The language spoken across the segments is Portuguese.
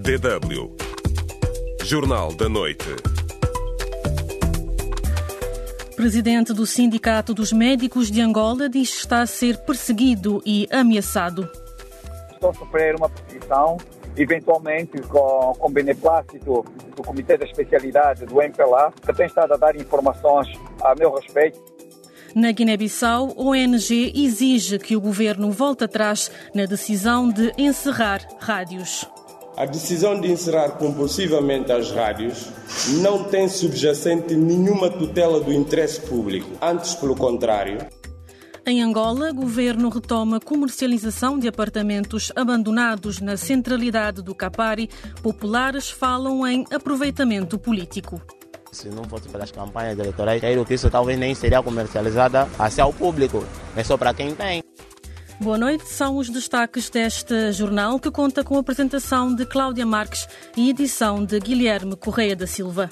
DW. Jornal da Noite. Presidente do Sindicato dos Médicos de Angola diz que está a ser perseguido e ameaçado. Estou a sofrer uma perseguição, eventualmente com beneplácito do Comitê da Especialidade do MPLA, que tem estado a dar informações a meu respeito. Na Guiné-Bissau, a ONG exige que o governo volte atrás na decisão de encerrar rádios. A decisão de encerrar compulsivamente as rádios não tem subjacente nenhuma tutela do interesse público, antes pelo contrário. Em Angola, o governo retoma comercialização de apartamentos abandonados na centralidade do Capari. Populares falam em aproveitamento político. Se não fosse pelas campanhas eleitorais, creio que isso talvez nem seria comercializada assim ao público. É só para quem tem. Boa noite, são os destaques deste jornal que conta com a apresentação de Cláudia Marques e edição de Guilherme Correia da Silva.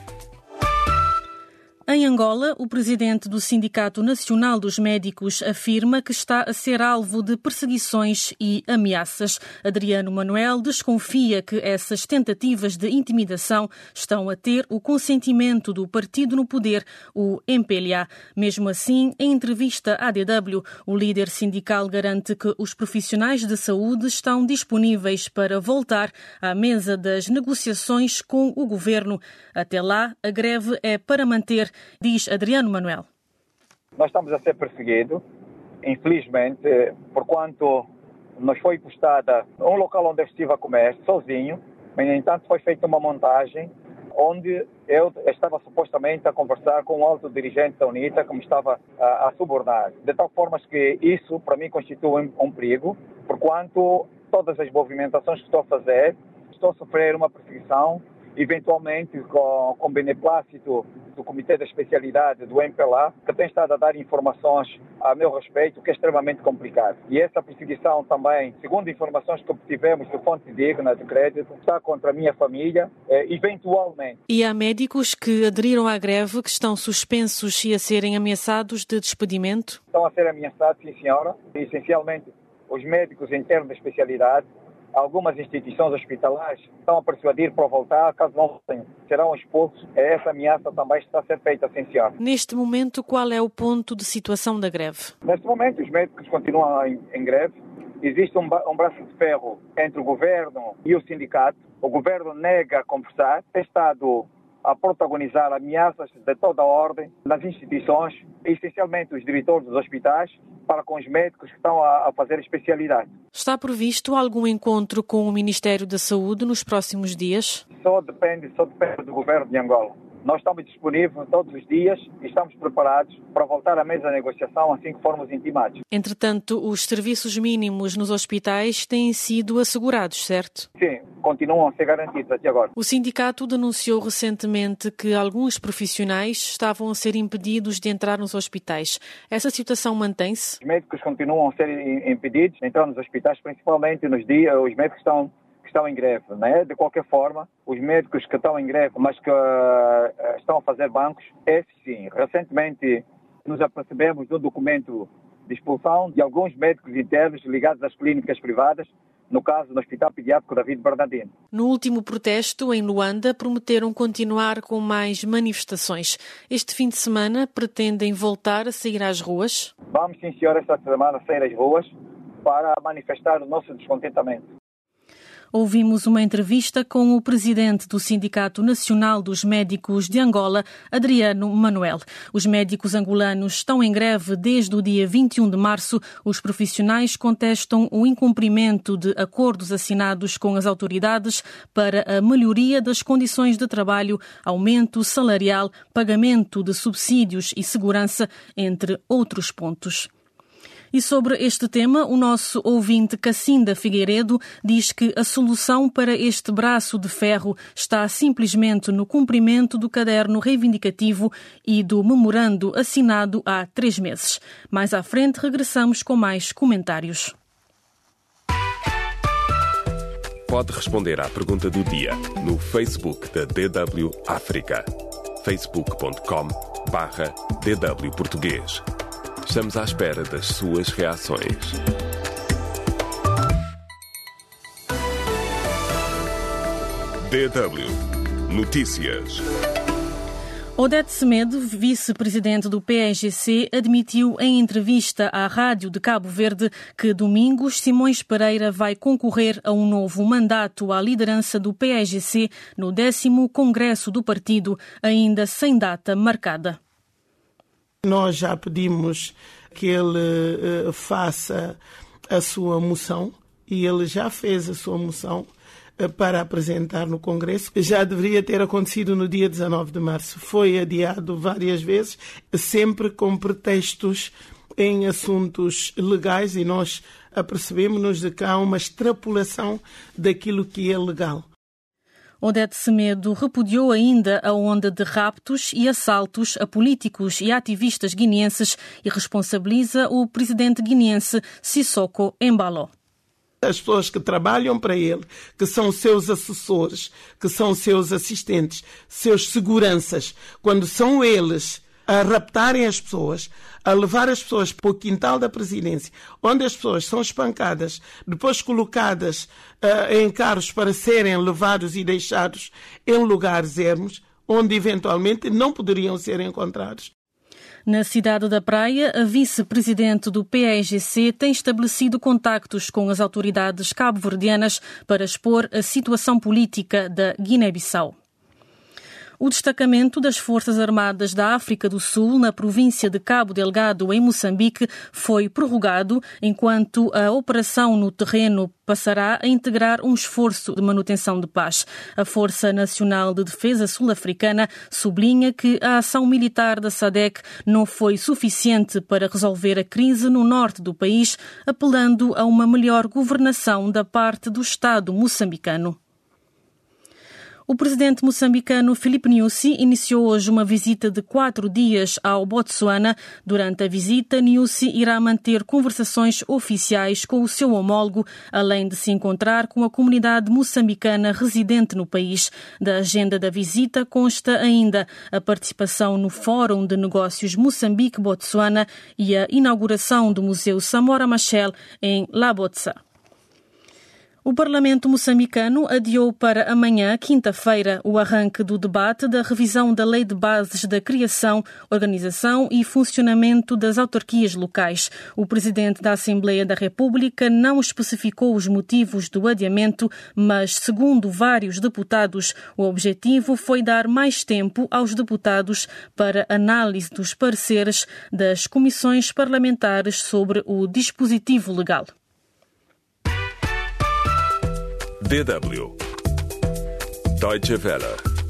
Em Angola, o presidente do Sindicato Nacional dos Médicos afirma que está a ser alvo de perseguições e ameaças. Adriano Manuel desconfia que essas tentativas de intimidação estão a ter o consentimento do partido no poder, o MPLA. Mesmo assim, em entrevista à DW, o líder sindical garante que os profissionais de saúde estão disponíveis para voltar à mesa das negociações com o governo. Até lá, a greve é para manter, diz Adriano Manuel. Nós estamos a ser perseguidos, infelizmente, porquanto nos foi postada um local onde eu estive a comer, sozinho, mas, no entanto, foi feita uma montagem onde eu estava supostamente a conversar com um alto dirigente da UNITA que me estava a subornar. De tal forma que isso, para mim, constitui um perigo, porquanto todas as movimentações que estou a fazer, estou a sofrer uma perseguição, eventualmente com beneplácito do Comitê da Especialidade do MPLA, que tem estado a dar informações a meu respeito, que é extremamente complicado. E essa perseguição também, segundo informações que obtivemos de fonte digna de crédito, está contra a minha família, eventualmente. E há médicos que aderiram à greve, que estão suspensos e a serem ameaçados de despedimento? Estão a ser ameaçados, sim senhora, essencialmente os médicos internos da especialidade. Algumas instituições hospitalares estão a persuadir para voltar, caso não tenham, serão expulsos. Essa ameaça também está a ser feita, sim, senhor. Neste momento, qual é o ponto de situação da greve? Neste momento, os médicos continuam em greve. Existe um braço de ferro entre o governo e o sindicato. O governo nega conversar, tem estado a protagonizar ameaças de toda a ordem nas instituições, essencialmente os diretores dos hospitais, para com os médicos que estão a fazer especialidade. Está previsto algum encontro com o Ministério da Saúde nos próximos dias? Só depende do governo de Angola. Nós estamos disponíveis todos os dias e estamos preparados para voltar à mesa de negociação assim que formos intimados. Entretanto, os serviços mínimos nos hospitais têm sido assegurados, certo? Sim, continuam a ser garantidos até agora. O sindicato denunciou recentemente que alguns profissionais estavam a ser impedidos de entrar nos hospitais. Essa situação mantém-se? Os médicos continuam a ser impedidos de entrar nos hospitais, principalmente nos dias, os médicos estão em greve, né? De qualquer forma, os médicos que estão em greve, mas que estão a fazer bancos, esses sim. Recentemente nos apercebemos do documento de expulsão de alguns médicos internos ligados às clínicas privadas, no caso do Hospital Pediátrico David Bernardino. No último protesto, em Luanda, prometeram continuar com mais manifestações. Este fim de semana pretendem voltar a sair às ruas? Vamos, sim, senhora, esta semana sair às ruas para manifestar o nosso descontentamento. Ouvimos uma entrevista com o presidente do Sindicato Nacional dos Médicos de Angola, Adriano Manuel. Os médicos angolanos estão em greve desde o dia 21 de março. Os profissionais contestam o incumprimento de acordos assinados com as autoridades para a melhoria das condições de trabalho, aumento salarial, pagamento de subsídios e segurança, entre outros pontos. E sobre este tema, o nosso ouvinte Cassinda Figueiredo diz que a solução para este braço de ferro está simplesmente no cumprimento do caderno reivindicativo e do memorando assinado há 3 meses. Mais à frente, regressamos com mais comentários. Pode responder à pergunta do dia no Facebook da DW África. facebook.com/DW Português. Estamos à espera das suas reações. DW Notícias. Odete Semedo, vice-presidente do PAIGC, admitiu em entrevista à Rádio de Cabo Verde que Domingos Simões Pereira vai concorrer a um novo mandato à liderança do PAIGC no 10º Congresso do partido, ainda sem data marcada. Nós já pedimos que ele faça a sua moção e ele já fez a sua moção para apresentar no Congresso. Já deveria ter acontecido no dia 19 de março. Foi adiado várias vezes, sempre com pretextos em assuntos legais, e nós apercebemos-nos de que há uma extrapolação daquilo que é legal. Odete Semedo repudiou ainda a onda de raptos e assaltos a políticos e ativistas guineenses e responsabiliza o presidente guineense Sissoko Embalo. As pessoas que trabalham para ele, que são seus assessores, que são seus assistentes, seus seguranças, quando são eles a raptarem as pessoas, a levar as pessoas para o quintal da presidência, onde as pessoas são espancadas, depois colocadas em carros para serem levados e deixados em lugares ermos, onde eventualmente não poderiam ser encontrados. Na cidade da Praia, a vice-presidente do PAIGC tem estabelecido contactos com as autoridades cabo-verdianas para expor a situação política da Guiné-Bissau. O destacamento das Forças Armadas da África do Sul na província de Cabo Delgado, em Moçambique, foi prorrogado, enquanto a operação no terreno passará a integrar um esforço de manutenção de paz. A Força Nacional de Defesa Sul-Africana sublinha que a ação militar da SADC não foi suficiente para resolver a crise no norte do país, apelando a uma melhor governação da parte do Estado moçambicano. O presidente moçambicano Filipe Nyusi iniciou hoje uma visita de 4 dias ao Botsuana. Durante a visita, Nyusi irá manter conversações oficiais com o seu homólogo, além de se encontrar com a comunidade moçambicana residente no país. Da agenda da visita consta ainda a participação no Fórum de Negócios Moçambique-Botsuana e a inauguração do Museu Samora Machel em La Botsa. O Parlamento moçambicano adiou para amanhã, quinta-feira, o arranque do debate da revisão da Lei de Bases da Criação, Organização e Funcionamento das Autarquias Locais. O presidente da Assembleia da República não especificou os motivos do adiamento, mas, segundo vários deputados, o objetivo foi dar mais tempo aos deputados para análise dos pareceres das comissões parlamentares sobre o dispositivo legal. DW Deutsche Welle.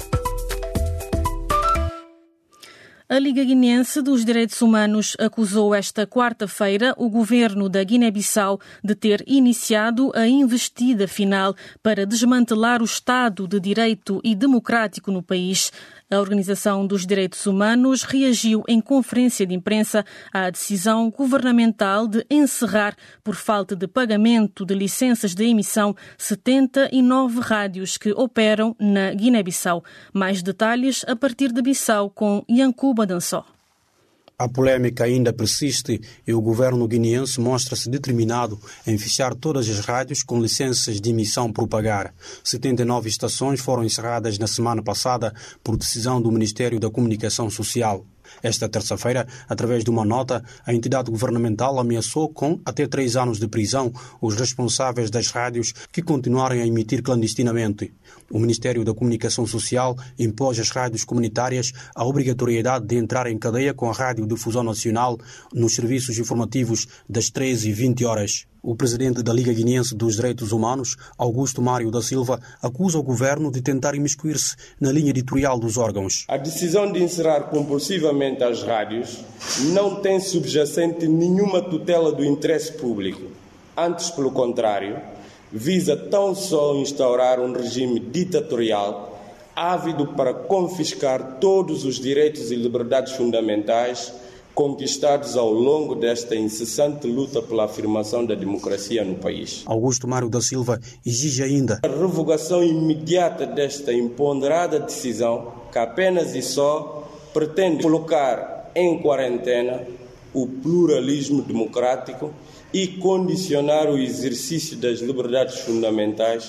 A Liga Guineense dos Direitos Humanos acusou esta quarta-feira o governo da Guiné-Bissau de ter iniciado a investida final para desmantelar o Estado de Direito e democrático no país. A Organização dos Direitos Humanos reagiu em conferência de imprensa à decisão governamental de encerrar, por falta de pagamento de licenças de emissão, 79 rádios que operam na Guiné-Bissau. Mais detalhes a partir de Bissau com Yankuba Dançó. A polêmica ainda persiste e o governo guineense mostra-se determinado em fechar todas as rádios com licenças de emissão por pagar. 79 estações foram encerradas na semana passada por decisão do Ministério da Comunicação Social. Esta terça-feira, através de uma nota, a entidade governamental ameaçou com até 3 anos de prisão os responsáveis das rádios que continuarem a emitir clandestinamente. O Ministério da Comunicação Social impôs às rádios comunitárias a obrigatoriedade de entrar em cadeia com a Radiodifusão Nacional nos serviços informativos das 13h20 horas. O presidente da Liga Guineense dos Direitos Humanos, Augusto Mário da Silva, acusa o governo de tentar imiscuir-se na linha editorial dos órgãos. A decisão de encerrar compulsivamente as rádios não tem subjacente nenhuma tutela do interesse público. Antes, pelo contrário, visa tão só instaurar um regime ditatorial ávido para confiscar todos os direitos e liberdades fundamentais conquistados ao longo desta incessante luta pela afirmação da democracia no país. Augusto Mário da Silva exige ainda a revogação imediata desta imponderada decisão que apenas e só pretende colocar em quarentena o pluralismo democrático e condicionar o exercício das liberdades fundamentais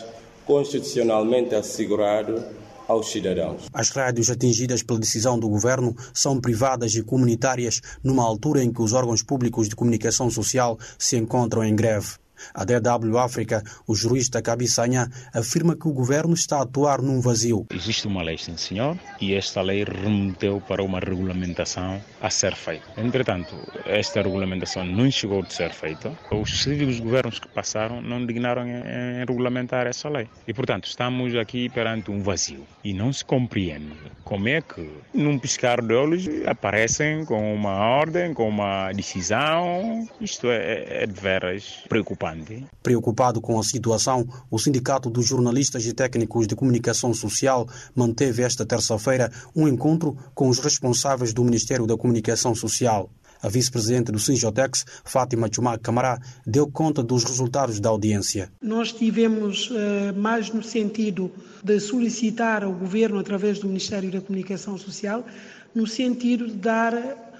constitucionalmente assegurado aos cidadãos. As rádios atingidas pela decisão do governo são privadas e comunitárias numa altura em que os órgãos públicos de comunicação social se encontram em greve. A DW África, o jurista Kabisanya, afirma que o governo está a atuar num vazio. Existe uma lei, sim senhor, e esta lei remeteu para uma regulamentação a ser feita. Entretanto, esta regulamentação não chegou a ser feita. Os sucessivos governos que passaram não dignaram em regulamentar essa lei. E, portanto, estamos aqui perante um vazio. E não se compreende como é que, num piscar de olhos, aparecem com uma ordem, com uma decisão. Isto é de veras preocupante. Preocupado com a situação, o Sindicato dos Jornalistas e Técnicos de Comunicação Social manteve esta terça-feira um encontro com os responsáveis do Ministério da Comunicação Social. A vice-presidente do Sinjotex, Fátima Chuma Camará, deu conta dos resultados da audiência. Nós tivemos mais no sentido de solicitar ao Governo, através do Ministério da Comunicação Social, no sentido de dar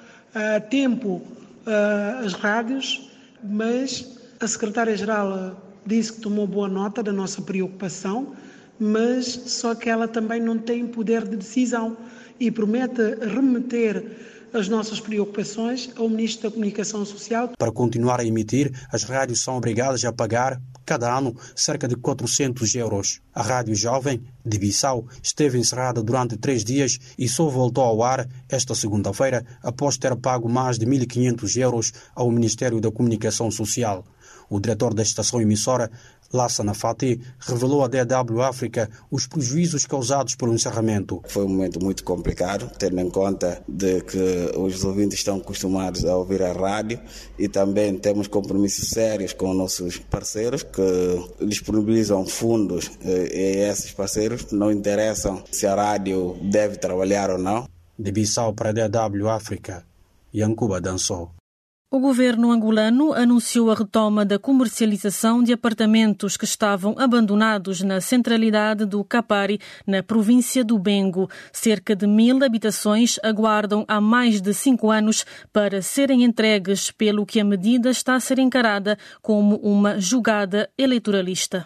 tempo às rádios, mas a secretária-geral disse que tomou boa nota da nossa preocupação, mas só que ela também não tem poder de decisão e promete remeter as nossas preocupações ao Ministro da Comunicação Social. Para continuar a emitir, as rádios são obrigadas a pagar, cada ano, cerca de 400 euros. A Rádio Jovem, de Bissau, esteve encerrada durante 3 dias e só voltou ao ar esta segunda-feira, após ter pago mais de 1.500 euros ao Ministério da Comunicação Social. O diretor da estação emissora, Lassana Fati, revelou à DW África os prejuízos causados pelo encerramento. Foi um momento muito complicado, tendo em conta de que os ouvintes estão acostumados a ouvir a rádio e também temos compromissos sérios com nossos parceiros que disponibilizam fundos e esses parceiros não interessam se a rádio deve trabalhar ou não. De Bissau para a DW África, Yankuba Dançou. O governo angolano anunciou a retoma da comercialização de apartamentos que estavam abandonados na centralidade do Capari, na província do Bengo. Cerca de 1.000 habitações aguardam há mais de 5 anos para serem entregues, pelo que a medida está a ser encarada como uma jogada eleitoralista.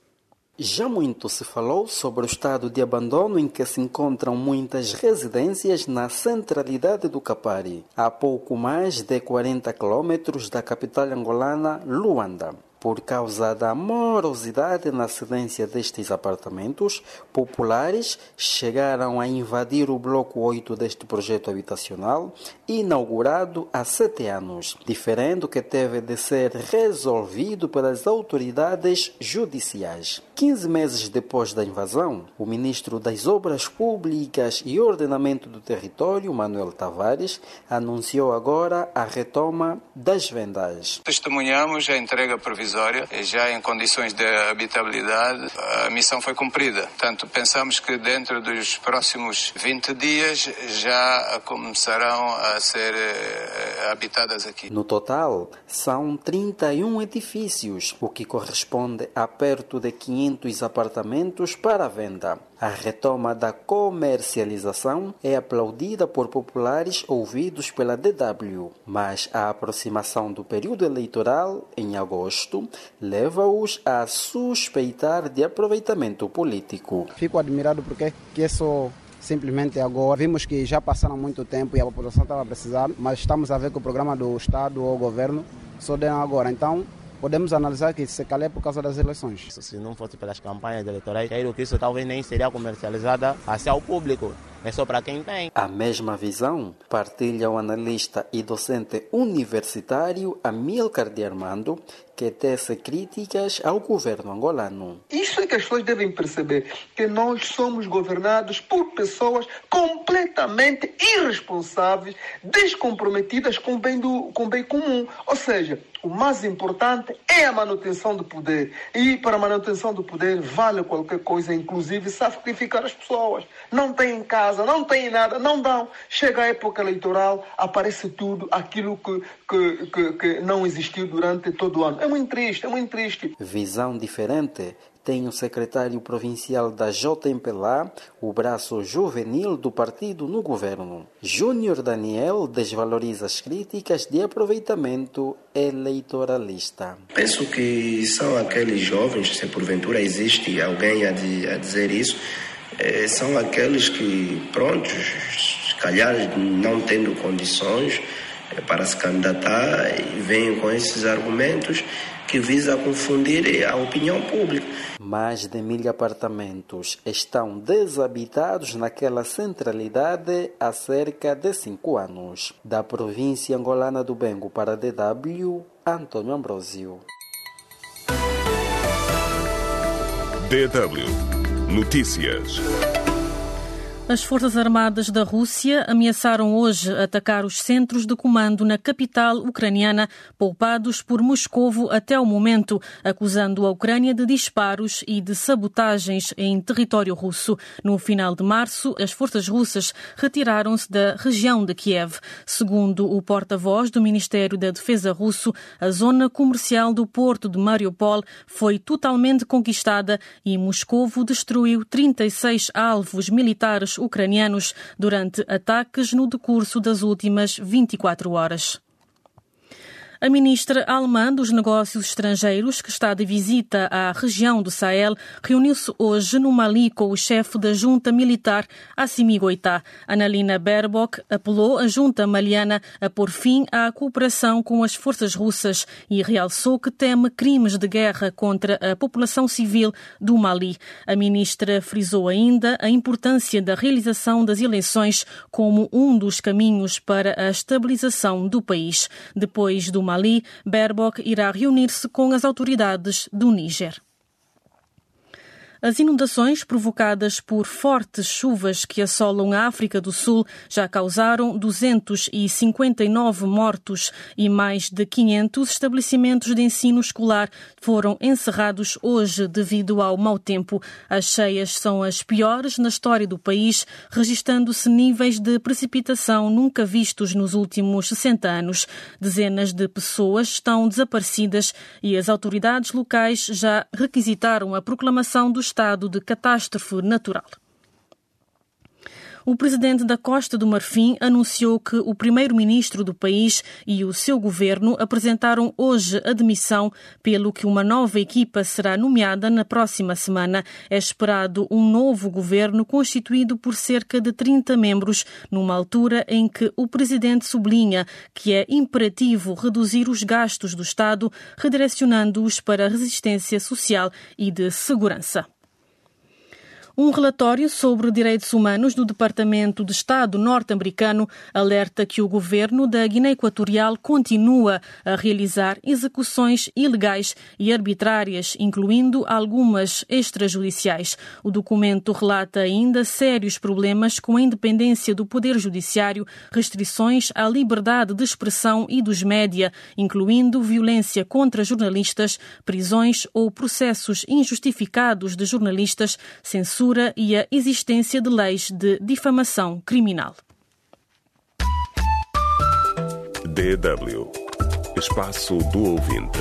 Já muito se falou sobre o estado de abandono em que se encontram muitas residências na centralidade do Capari, a pouco mais de 40 quilômetros da capital angolana, Luanda. Por causa da morosidade na cedência destes apartamentos, populares chegaram a invadir o bloco 8 deste projeto habitacional, inaugurado há 7 anos, diferendo que teve de ser resolvido pelas autoridades judiciais. 15 meses depois da invasão, o ministro das Obras Públicas e Ordenamento do Território, Manuel Tavares, anunciou agora a retoma das vendas. Testemunhamos a entrega provisória, já em condições de habitabilidade. A missão foi cumprida. Portanto, pensamos que dentro dos próximos 20 dias já começarão a ser habitadas aqui. No total, são 31 edifícios, o que corresponde a perto de 500 apartamentos para venda. A retoma da comercialização é aplaudida por populares ouvidos pela DW, mas a aproximação do período eleitoral, em agosto, leva-os a suspeitar de aproveitamento político. Fico admirado porque é só simplesmente agora. Vimos que já passaram muito tempo e a população estava precisando, mas estamos a ver que o programa do Estado ou governo só deram agora. Então, podemos analisar que se calhar é por causa das eleições. Se não fosse pelas campanhas eleitorais, creio que isso talvez nem seria comercializada hacia o público. É só para quem tem. A mesma visão partilha o analista e docente universitário Amílcar de Armando, que tece críticas ao governo angolano. Isso é que as pessoas devem perceber, que nós somos governados por pessoas completamente irresponsáveis, descomprometidas com o bem comum. Ou seja, o mais importante é a manutenção do poder. E para a manutenção do poder vale qualquer coisa, inclusive sacrificar as pessoas. Não têm casa, não têm nada, não dão. Chega a época eleitoral, aparece tudo aquilo que não existiu durante todo o ano. é muito triste, é muito triste. Visão diferente tem o secretário provincial da JMPLA, o braço juvenil do partido no governo. Júnior Daniel desvaloriza as críticas de aproveitamento eleitoralista. Penso que são aqueles jovens, se porventura existe alguém a dizer isso, são aqueles que, prontos, se calhar não tendo condições para se candidatar, e vêm com esses argumentos que visam confundir a opinião pública. Mais de 1.000 apartamentos estão desabitados naquela centralidade há cerca de 5 anos. Da província angolana do Bengo para a DW, Antônio Ambrosio. DW Notícias. As Forças Armadas da Rússia ameaçaram hoje atacar os centros de comando na capital ucraniana, poupados por Moscovo até o momento, acusando a Ucrânia de disparos e de sabotagens em território russo. No final de março, as forças russas retiraram-se da região de Kiev. Segundo o porta-voz do Ministério da Defesa russo, a zona comercial do porto de Mariupol foi totalmente conquistada e Moscovo destruiu 36 alvos militares ucranianos durante ataques no decurso das últimas 24 horas. A ministra alemã dos Negócios Estrangeiros, que está de visita à região do Sahel, reuniu-se hoje no Mali com o chefe da junta militar, Assimi Goïta. Annalena Baerbock apelou à junta maliana a pôr fim à cooperação com as forças russas e realçou que teme crimes de guerra contra a população civil do Mali. A ministra frisou ainda a importância da realização das eleições como um dos caminhos para a estabilização do país. Depois do Mali, Baerbock irá reunir-se com as autoridades do Níger. As inundações provocadas por fortes chuvas que assolam a África do Sul já causaram 259 mortos e mais de 500 estabelecimentos de ensino escolar foram encerrados hoje devido ao mau tempo. As cheias são as piores na história do país, registando-se níveis de precipitação nunca vistos nos últimos 60 anos. Dezenas de pessoas estão desaparecidas e as autoridades locais já requisitaram a proclamação do estado de catástrofe natural. O presidente da Costa do Marfim anunciou que o primeiro-ministro do país e o seu governo apresentaram hoje a demissão, pelo que uma nova equipa será nomeada na próxima semana. É esperado um novo governo constituído por cerca de 30 membros, numa altura em que o presidente sublinha que é imperativo reduzir os gastos do Estado, redirecionando-os para a resistência social e de segurança. Um relatório sobre direitos humanos do Departamento de Estado norte-americano alerta que o governo da Guiné Equatorial continua a realizar execuções ilegais e arbitrárias, incluindo algumas extrajudiciais. O documento relata ainda sérios problemas com a independência do Poder Judiciário, restrições à liberdade de expressão e dos média, incluindo violência contra jornalistas, prisões ou processos injustificados de jornalistas, censura e a existência de leis de difamação criminal. DW Espaço do Ouvinte.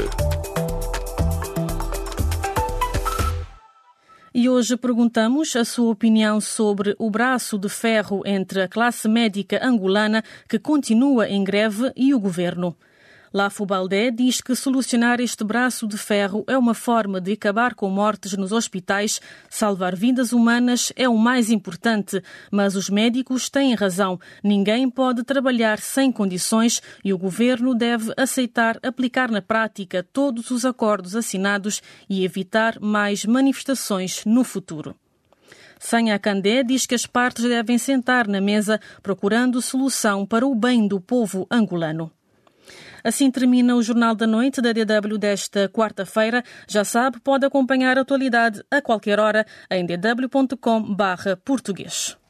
E hoje perguntamos a sua opinião sobre o braço de ferro entre a classe médica angolana, que continua em greve, e o governo. Lafo Baldé diz que solucionar este braço de ferro é uma forma de acabar com mortes nos hospitais. Salvar vidas humanas é o mais importante, mas os médicos têm razão. Ninguém pode trabalhar sem condições e o governo deve aceitar aplicar na prática todos os acordos assinados e evitar mais manifestações no futuro. Sanha Kandé diz que as partes devem sentar na mesa procurando solução para o bem do povo angolano. Assim termina o Jornal da Noite da DW desta quarta-feira. Já sabe, pode acompanhar a atualidade a qualquer hora em dw.com/português.